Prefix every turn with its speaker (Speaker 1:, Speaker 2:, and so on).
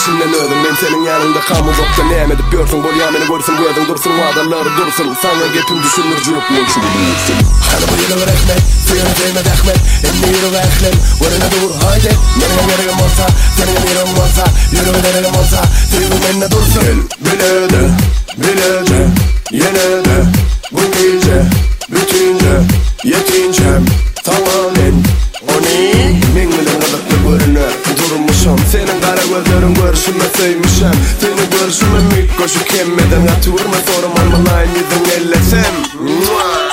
Speaker 1: işimden ödüm. Ben senin yanında kamuzokta ne edip görsün. Bol yameni görsün gözün dursun, vadaları dursun. Sana gepim düşünür cüp olsun bulursun. Hani bu yürü rahmet, suyunu değme dehmet. Emni yürü ve ehlem, varına dur haydi. Nereye yerim olsa, senin yerim olsa. Yürü verelim olsa, sevim enne dursun. Gel bilede, bilece, yine de bu gece, bütünce, yetincem, tamamen. Oni, mingilin gıdıklı görünür durmuşum. Senin kara gözlerin görüşüme sevmişem. Seni görüşüme mük koşu kemmeden atırma sorum almalayın yüzün ellesem.